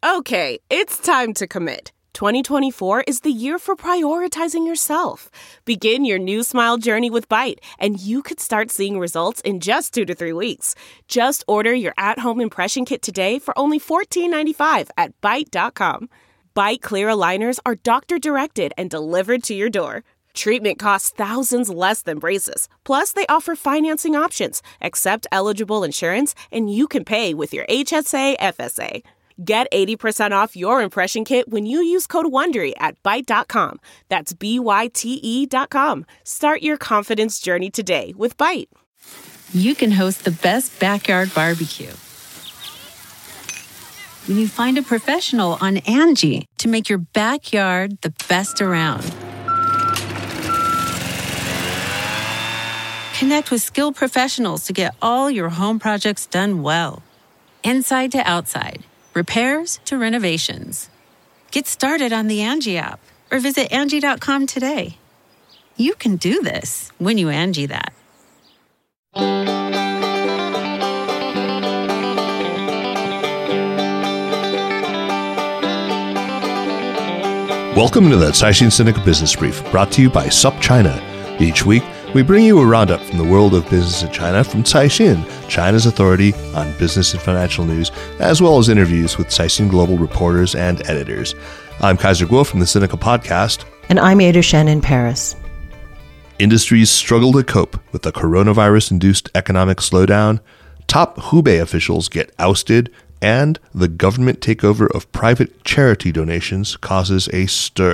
Okay, it's time to commit. 2024 is the year for prioritizing yourself. Begin your new smile journey with Byte, and you could start seeing results in just 2 to 3 weeks. Just order your at-home impression kit today for only $14.95 at Byte.com. Byte Clear aligners are doctor-directed and delivered to your door. Treatment costs thousands less than braces. Plus, they offer financing options, accept eligible insurance, and you can pay with your HSA FSA. Get 80% off your impression kit when you use code WONDERY at Byte.com. That's BYTE.com. Start your confidence journey today with Byte. You can host the best backyard barbecue when you find a professional on Angie to make your backyard the best around. Connect with skilled professionals to get all your home projects done well. Inside to outside. Repairs to renovations. Get started on the Angie app or visit Angie.com today. You can do this when you Angie that. Welcome to the Caixin Sinica Business Brief, brought to you by SupChina. Each week, we bring you a roundup from the world of business in China from Caixin, China's authority on business and financial news, as well as interviews with Caixin Global reporters and editors. I'm Kaiser Guo from the Sinica Podcast. And I'm Ada Shen in Paris. Industries struggle to cope with the coronavirus-induced economic slowdown, top Hubei officials get ousted, and the government takeover of private charity donations causes a stir.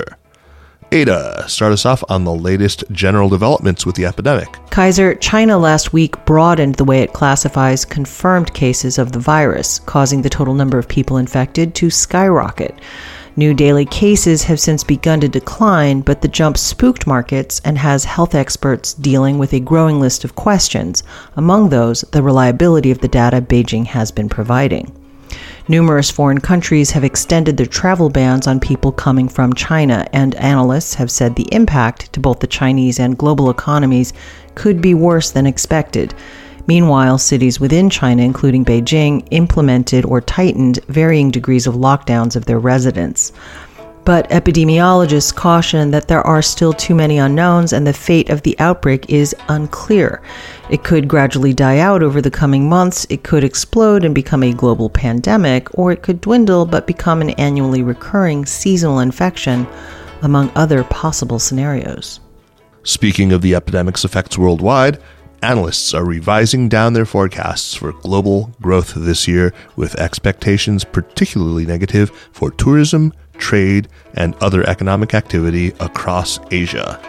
Ada, start us off on the latest general developments with the epidemic. Kaiser, China last week broadened the way it classifies confirmed cases of the virus, causing the total number of people infected to skyrocket. New daily cases have since begun to decline, but the jump spooked markets and has health experts dealing with a growing list of questions, among those the reliability of the data Beijing has been providing. Numerous foreign countries have extended their travel bans on people coming from China, and analysts have said the impact to both the Chinese and global economies could be worse than expected. Meanwhile, cities within China, including Beijing, implemented or tightened varying degrees of lockdowns of their residents. But epidemiologists caution that there are still too many unknowns and the fate of the outbreak is unclear. It could gradually die out over the coming months, it could explode and become a global pandemic, or it could dwindle but become an annually recurring seasonal infection, among other possible scenarios. Speaking of the epidemic's effects worldwide, analysts are revising down their forecasts for global growth this year, with expectations particularly negative for tourism, trade, and other economic activity across Asia.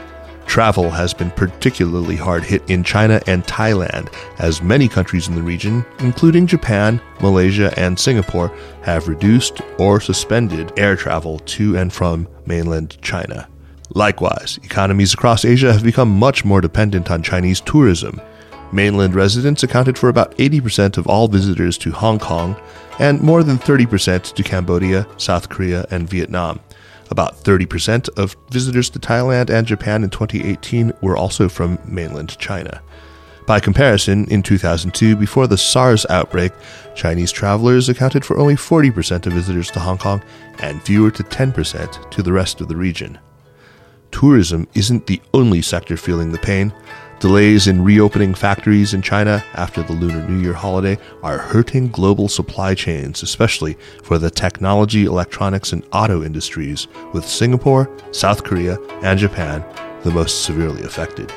Travel has been particularly hard hit in China and Thailand, as many countries in the region, including Japan, Malaysia, and Singapore, have reduced or suspended air travel to and from mainland China. Likewise, economies across Asia have become much more dependent on Chinese tourism. Mainland residents accounted for about 80% of all visitors to Hong Kong, and more than 30% to Cambodia, South Korea, and Vietnam. About 30% of visitors to Thailand and Japan in 2018 were also from mainland China. By comparison, in 2002, before the SARS outbreak, Chinese travelers accounted for only 40% of visitors to Hong Kong and fewer to 10% to the rest of the region. Tourism isn't the only sector feeling the pain. Delays in reopening factories in China after the Lunar New Year holiday are hurting global supply chains, especially for the technology, electronics, and auto industries, with Singapore, South Korea, and Japan the most severely affected.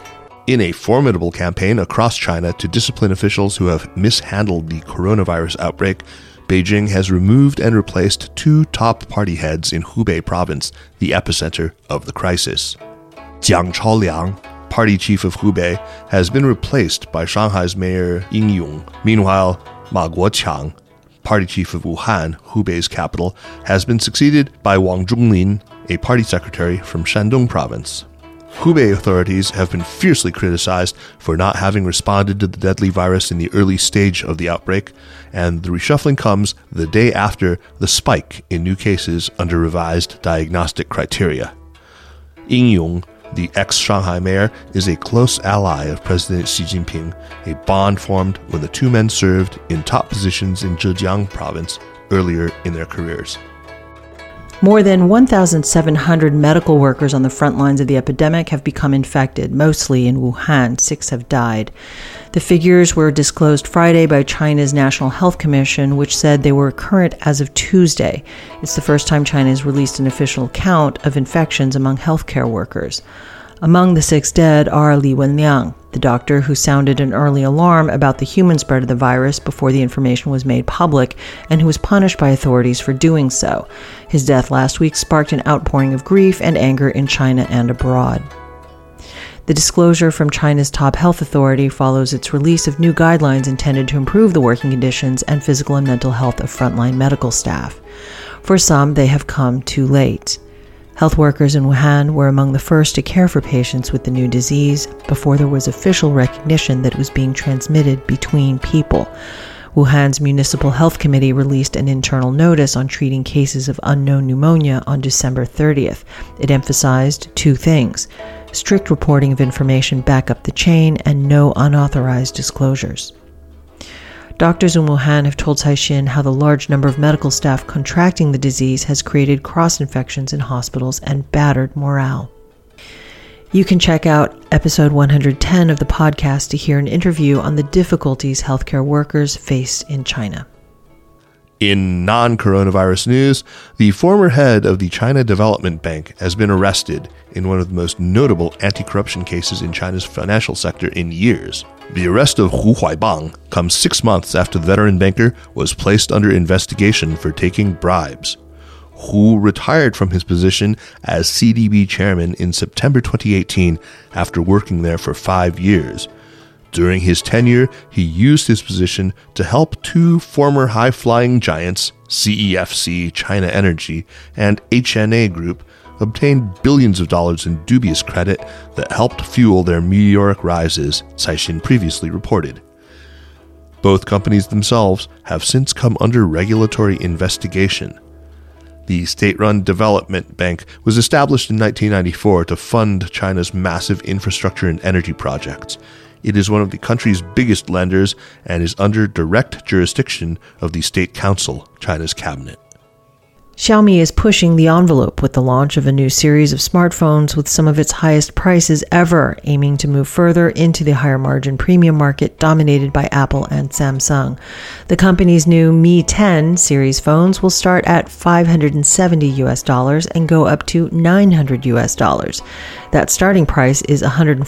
In a formidable campaign across China to discipline officials who have mishandled the coronavirus outbreak, Beijing has removed and replaced 2 top party heads in Hubei province, the epicenter of the crisis. Jiang Chaoliang, party chief of Hubei, has been replaced by Shanghai's Mayor Ying Yong. Meanwhile, Ma Guoqiang, party chief of Wuhan, Hubei's capital, has been succeeded by Wang Zhonglin, a party secretary from Shandong province. Hubei authorities have been fiercely criticized for not having responded to the deadly virus in the early stage of the outbreak, and the reshuffling comes the day after the spike in new cases under revised diagnostic criteria. Ying Yong, the ex-Shanghai mayor, is a close ally of President Xi Jinping, a bond formed when the two men served in top positions in Zhejiang province earlier in their careers. More than 1,700 medical workers on the front lines of the epidemic have become infected, mostly in Wuhan. 6 have died. The figures were disclosed Friday by China's National Health Commission, which said they were current as of Tuesday. It's the first time China has released an official count of infections among healthcare workers. Among the 6 dead are Li Wenliang, the doctor who sounded an early alarm about the human spread of the virus before the information was made public, and who was punished by authorities for doing so. His death last week sparked an outpouring of grief and anger in China and abroad. The disclosure from China's top health authority follows its release of new guidelines intended to improve the working conditions and physical and mental health of frontline medical staff. For some, they have come too late. Health workers in Wuhan were among the first to care for patients with the new disease before there was official recognition that it was being transmitted between people. Wuhan's Municipal Health Committee released an internal notice on treating cases of unknown pneumonia on December 30th. It emphasized 2 things: strict reporting of information back up the chain and no unauthorized disclosures. Doctors in Wuhan have told Caixin how the large number of medical staff contracting the disease has created cross-infections in hospitals and battered morale. You can check out episode 110 of the podcast to hear an interview on the difficulties healthcare workers face in China. In non-coronavirus news, the former head of the China Development Bank has been arrested in one of the most notable anti-corruption cases in China's financial sector in years. The arrest of Hu Huaibang comes 6 months after the veteran banker was placed under investigation for taking bribes. Hu retired from his position as CDB chairman in September 2018 after working there for 5 years. During his tenure, he used his position to help 2 former high-flying giants, CEFC China Energy and HNA Group, obtain billions of dollars in dubious credit that helped fuel their meteoric rises, Caixin previously reported. Both companies themselves have since come under regulatory investigation. The state-run development bank was established in 1994 to fund China's massive infrastructure and energy projects. It is one of the country's biggest lenders and is under direct jurisdiction of the State Council, China's cabinet. Xiaomi is pushing the envelope with the launch of a new series of smartphones with some of its highest prices ever, aiming to move further into the higher margin premium market dominated by Apple and Samsung. The company's new Mi 10 series phones will start at $570 and go up to $900. That starting price is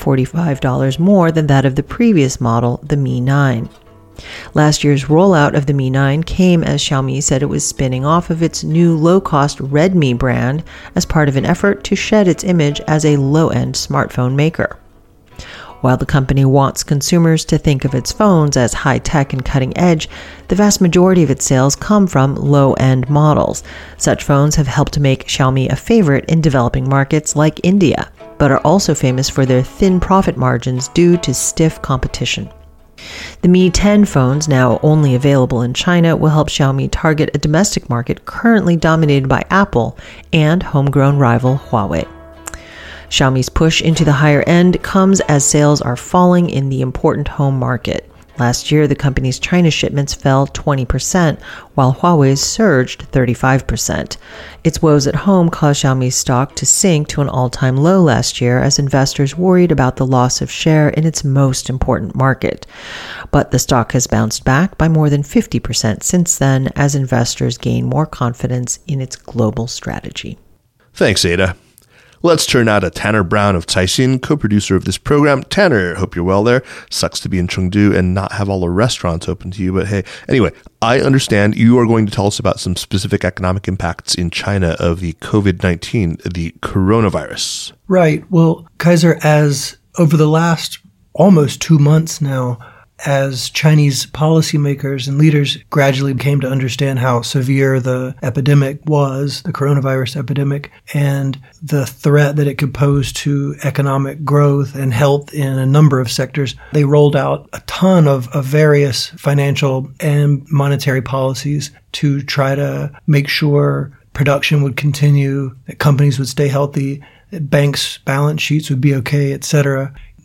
$145 more than that of the previous model, the Mi 9. Last year's rollout of the Mi 9 came as Xiaomi said it was spinning off of its new low-cost Redmi brand as part of an effort to shed its image as a low-end smartphone maker. While the company wants consumers to think of its phones as high-tech and cutting-edge, the vast majority of its sales come from low-end models. Such phones have helped to make Xiaomi a favorite in developing markets like India, but are also famous for their thin profit margins due to stiff competition. The Mi 10 phones, now only available in China, will help Xiaomi target a domestic market currently dominated by Apple and homegrown rival Huawei. Xiaomi's push into the higher end comes as sales are falling in the important home market. Last year, the company's China shipments fell 20%, while Huawei's surged 35%. Its woes at home caused Xiaomi's stock to sink to an all-time low last year as investors worried about the loss of share in its most important market. But the stock has bounced back by more than 50% since then as investors gain more confidence in its global strategy. Thanks, Ada. Let's turn now to Tanner Brown of Caixin, co-producer of this program. Tanner, hope you're well there. Sucks to be in Chengdu and not have all the restaurants open to you, but hey. Anyway, I understand you are going to tell us about some specific economic impacts in China of the COVID-19, the coronavirus. Right. Well, Kaiser, as over the last almost 2 months now, as Chinese policymakers and leaders gradually came to understand how severe the epidemic was, the coronavirus epidemic, and the threat that it could pose to economic growth and health in a number of sectors, they rolled out a ton of various financial and monetary policies to try to make sure production would continue, that companies would stay healthy, that banks' balance sheets would be okay, etc.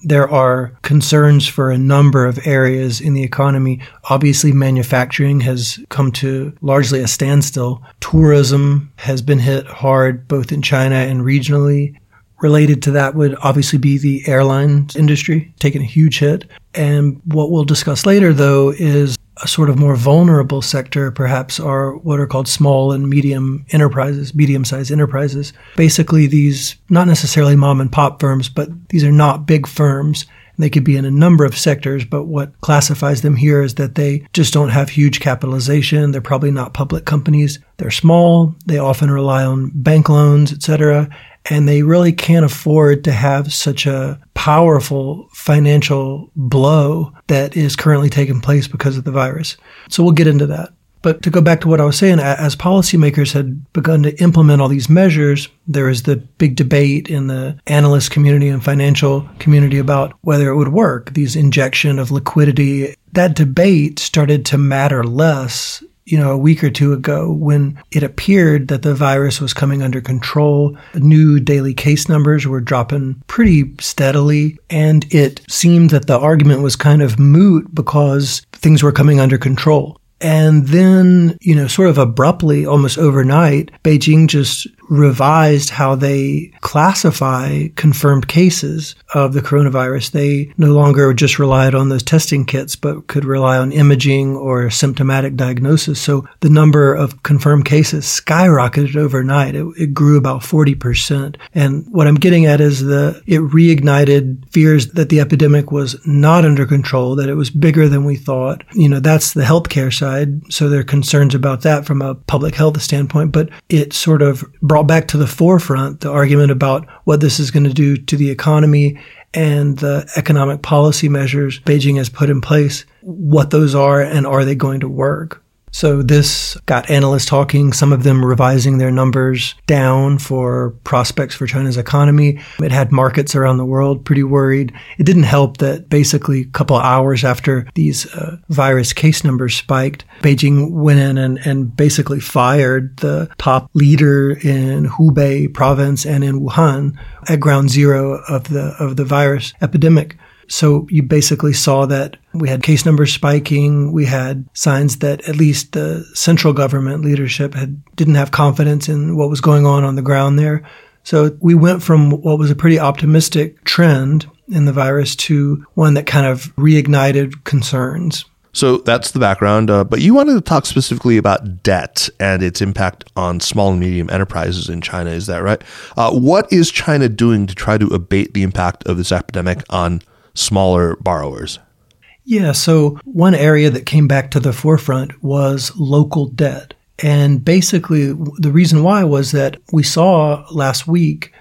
there are concerns for a number of areas in the economy. Obviously, manufacturing has come to largely a standstill. Tourism has been hit hard both in China and regionally. Related to that would obviously be the airlines industry, taking a huge hit. And what we'll discuss later, though, is a sort of more vulnerable sector, perhaps, are what are called small and medium enterprises, medium-sized enterprises. Basically, these, not necessarily mom and pop firms, but these are not big firms. They could be in a number of sectors, but what classifies them here is that they just don't have huge capitalization. They're probably not public companies. They're small. They often rely on bank loans, etc., and they really can't afford to have such a powerful financial blow that is currently taking place because of the virus. So we'll get into that. But to go back to what I was saying, as policymakers had begun to implement all these measures, there was the big debate in the analyst community and financial community about whether it would work, these injection of liquidity. That debate started to matter less a week or two ago when it appeared that the virus was coming under control. New daily case numbers were dropping pretty steadily, and it seemed that the argument was kind of moot because things were coming under control. And then, sort of abruptly, almost overnight, Beijing just revised how they classify confirmed cases of the coronavirus. They no longer just relied on those testing kits, but could rely on imaging or symptomatic diagnosis. So the number of confirmed cases skyrocketed overnight. It grew about 40%. And what I'm getting at is it reignited fears that the epidemic was not under control, that it was bigger than we thought. That's the healthcare side. So there are concerns about that from a public health standpoint, but it sort of brought back to the forefront the argument about what this is going to do to the economy and the economic policy measures Beijing has put in place, what those are, and are they going to work? So this got analysts talking, some of them revising their numbers down for prospects for China's economy. It had markets around the world pretty worried. It didn't help that basically a couple of hours after these virus case numbers spiked, Beijing went in and basically fired the top leader in Hubei province and in Wuhan at ground zero of the virus epidemic. So you basically saw that we had case numbers spiking. We had signs that at least the central government leadership didn't have confidence in what was going on the ground there. So we went from what was a pretty optimistic trend in the virus to one that kind of reignited concerns. So that's the background. But you wanted to talk specifically about debt and its impact on small and medium enterprises in China. Is that right? What is China doing to try to abate the impact of this epidemic on smaller borrowers? Yeah, so one area that came back to the forefront was local debt. And basically, the reason why was that we saw last week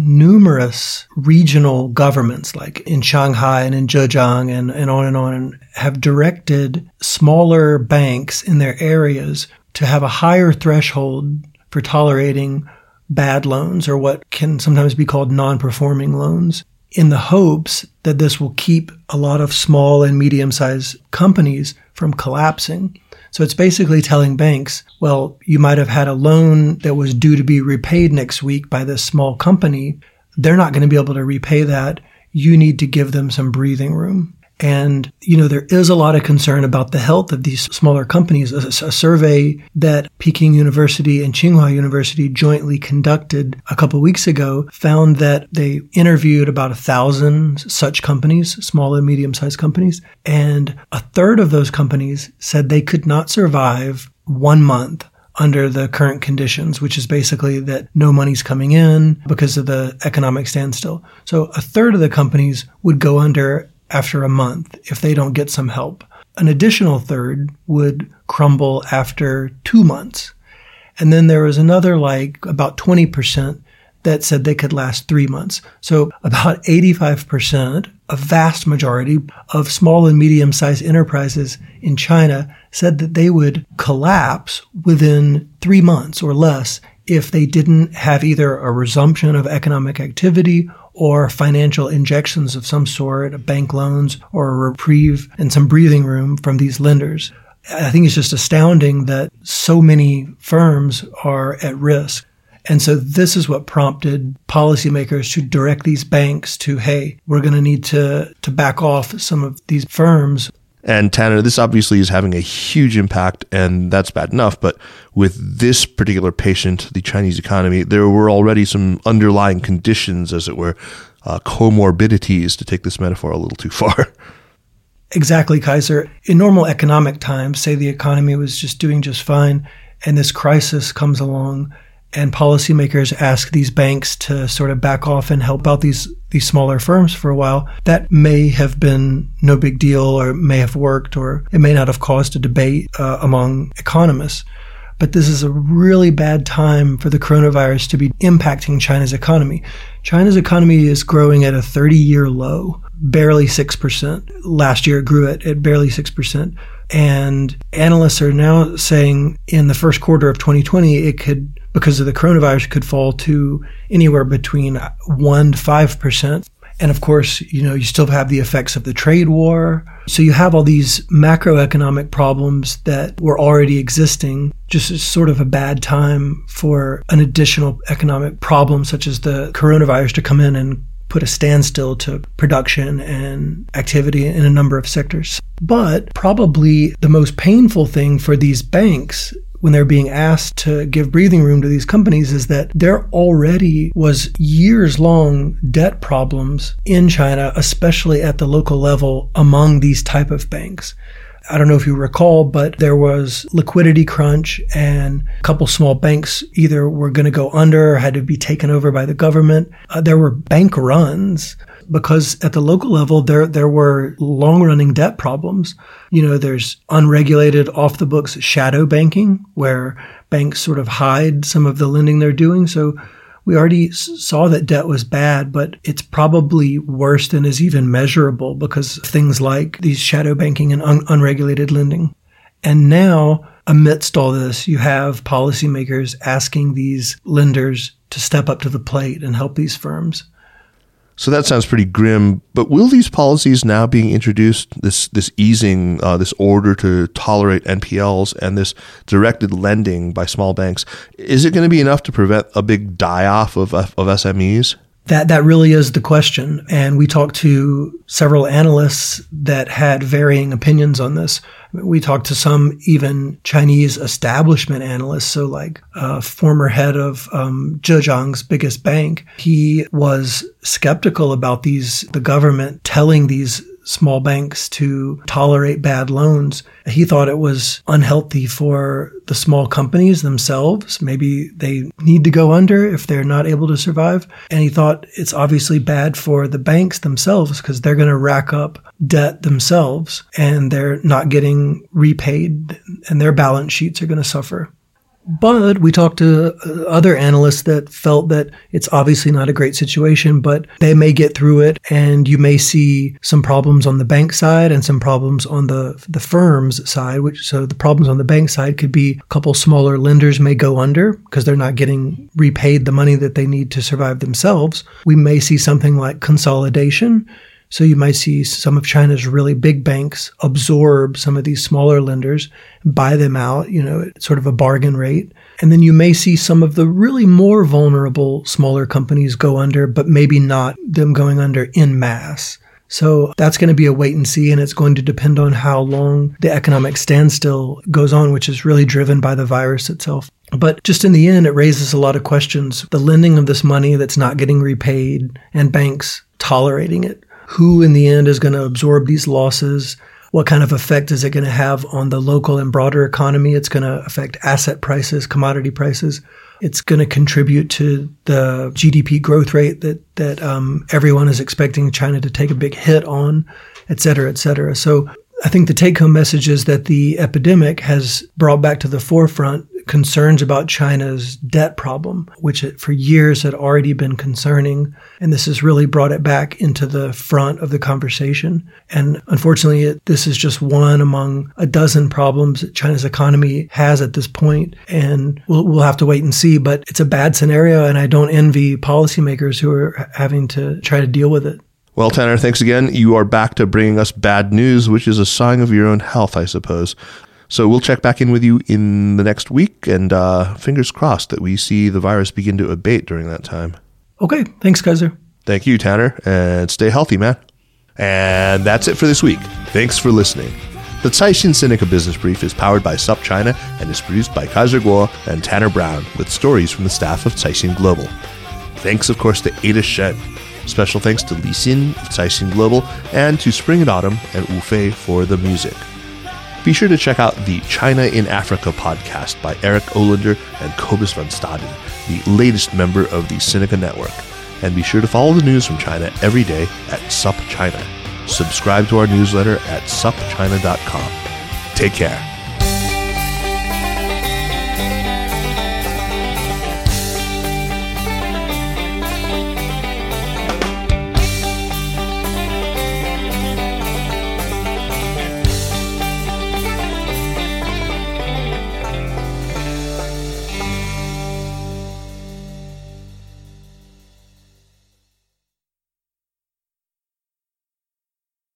numerous regional governments, like in Shanghai and in Zhejiang and on, have directed smaller banks in their areas to have a higher threshold for tolerating bad loans, or what can sometimes be called non-performing loans, in the hopes that this will keep a lot of small and medium-sized companies from collapsing. So it's basically telling banks, well, you might have had a loan that was due to be repaid next week by this small company. They're not going to be able to repay that. You need to give them some breathing room. And, there is a lot of concern about the health of these smaller companies. A survey that Peking University and Tsinghua University jointly conducted a couple of weeks ago found that they interviewed about 1,000 such companies, small and medium-sized companies, and a third of those companies said they could not survive 1 month under the current conditions, which is basically that no money's coming in because of the economic standstill. So a third of the companies would go under after a month if they don't get some help. An additional third would crumble after 2 months. And then there was another about 20% that said they could last 3 months. So about 85%, a vast majority of small and medium-sized enterprises in China said that they would collapse within 3 months or less if they didn't have either a resumption of economic activity or financial injections of some sort, bank loans, or a reprieve and some breathing room from these lenders. I think it's just astounding that so many firms are at risk. And so this is what prompted policymakers to direct these banks to, hey, we're going to need to back off some of these firms. And Tanner, this obviously is having a huge impact, and that's bad enough. But with this particular patient, the Chinese economy, there were already some underlying conditions, as it were, comorbidities, to take this metaphor a little too far. Exactly, Kaiser. In normal economic times, say the economy was just doing just fine, and this crisis comes along, and policymakers ask these banks to sort of back off and help out these smaller firms for a while. That may have been no big deal, or may have worked, or it may not have caused a debate among economists. But this is a really bad time for the coronavirus to be impacting China's economy. China's economy is growing at a 30-year low, barely 6%. Last year it grew at barely 6%. And analysts are now saying in the first quarter of 2020, it could, because of the coronavirus, could fall to anywhere between 1% to 5%. And of course, you still have the effects of the trade war. So you have all these macroeconomic problems that were already existing. Just as sort of a bad time for an additional economic problem such as the coronavirus to come in and put a standstill to production and activity in a number of sectors. But probably the most painful thing for these banks when they're being asked to give breathing room to these companies is that there already was years-long debt problems in China, especially at the local level among these type of banks. I don't know if you recall, but there was liquidity crunch, and a couple small banks either were going to go under or had to be taken over by the government. There were bank runs because at the local level, there were long-running debt problems. There's unregulated, off-the-books shadow banking where banks sort of hide some of the lending they're doing. So we already saw that debt was bad, but it's probably worse than is even measurable because of things like these shadow banking and unregulated lending. And now, amidst all this, you have policymakers asking these lenders to step up to the plate and help these firms. So that sounds pretty grim, but will these policies now being introduced, this easing, this order to tolerate NPLs and this directed lending by small banks, is it going to be enough to prevent a big die-off of SMEs? That really is the question. And we talked to several analysts that had varying opinions on this. We talked to some even Chinese establishment analysts. So like former head of Zhejiang's biggest bank, he was skeptical about the government telling these small banks to tolerate bad loans. He thought it was unhealthy for the small companies themselves. Maybe they need to go under if they're not able to survive. And he thought it's obviously bad for the banks themselves because they're going to rack up debt themselves and they're not getting repaid and their balance sheets are going to suffer. But we talked to other analysts that felt that it's obviously not a great situation, but they may get through it, and you may see some problems on the bank side and some problems on the firm's side. So the problems on the bank side could be a couple smaller lenders may go under because they're not getting repaid the money that they need to survive themselves. We may see something like consolidation. So you might see some of China's really big banks absorb some of these smaller lenders, buy them out, at sort of a bargain rate. And then you may see some of the really more vulnerable smaller companies go under, but maybe not them going under en masse. So that's going to be a wait and see, and it's going to depend on how long the economic standstill goes on, which is really driven by the virus itself. But just in the end, it raises a lot of questions. The lending of this money that's not getting repaid and banks tolerating it. Who in the end is going to absorb these losses? What kind of effect is it going to have on the local and broader economy? It's going to affect asset prices, commodity prices. It's going to contribute to the GDP growth rate that everyone is expecting China to take a big hit on, et cetera, et cetera. So I think the take-home message is that the epidemic has brought back to the forefront concerns about China's debt problem, which for years had already been concerning. And this has really brought it back into the front of the conversation. And unfortunately, this is just one among a dozen problems that China's economy has at this point. And we'll have to wait and see. But it's a bad scenario, and I don't envy policymakers who are having to try to deal with it. Well, Tanner, thanks again. You are back to bringing us bad news, which is a sign of your own health, I suppose. So we'll check back in with you in the next week, and fingers crossed that we see the virus begin to abate during that time. Okay. Thanks, Kaiser. Thank you, Tanner, and stay healthy, man. And that's it for this week. Thanks for listening. The Caixin Sinica Business Brief is powered by SupChina and is produced by Kaiser Kuo and Tanner Brown with stories from the staff of Caixin Global. Thanks, of course, to Ada Shen. Special thanks to Li Xin of Caixin Global and to Spring and Autumn and Wu Fei for the music. Be sure to check out the China in Africa podcast by Eric Olander and Cobus van Staden, the latest member of the Sinica Network. And be sure to follow the news from China every day at SupChina. Subscribe to our newsletter at supchina.com. Take care.